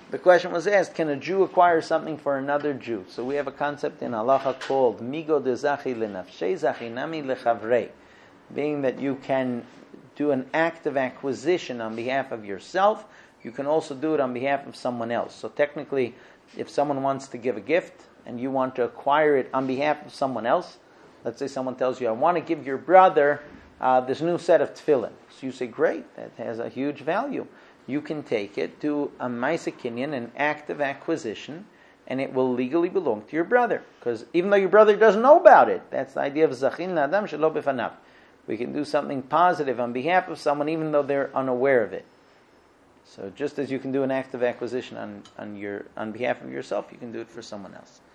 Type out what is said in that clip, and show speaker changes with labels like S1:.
S1: The question was asked, can a Jew acquire something for another Jew? So we have a concept in halacha called migo de zachi lenafshei zachinami lechavrei, being that you can do an act of acquisition on behalf of yourself, you can also do it on behalf of someone else. So technically, if someone wants to give a gift and you want to acquire it on behalf of someone else, let's say someone tells you, I want to give your brother this new set of tefillin. So you say, great, that has a huge value. You can take it, do a ma'aseh kinyan, an act of acquisition, and it will legally belong to your brother. Because even though your brother doesn't know about it, that's the idea of zachin la'adam shelo b'fanav. We can do something positive on behalf of someone even though they're unaware of it. So just as you can do an act of acquisition on behalf of yourself, you can do it for someone else.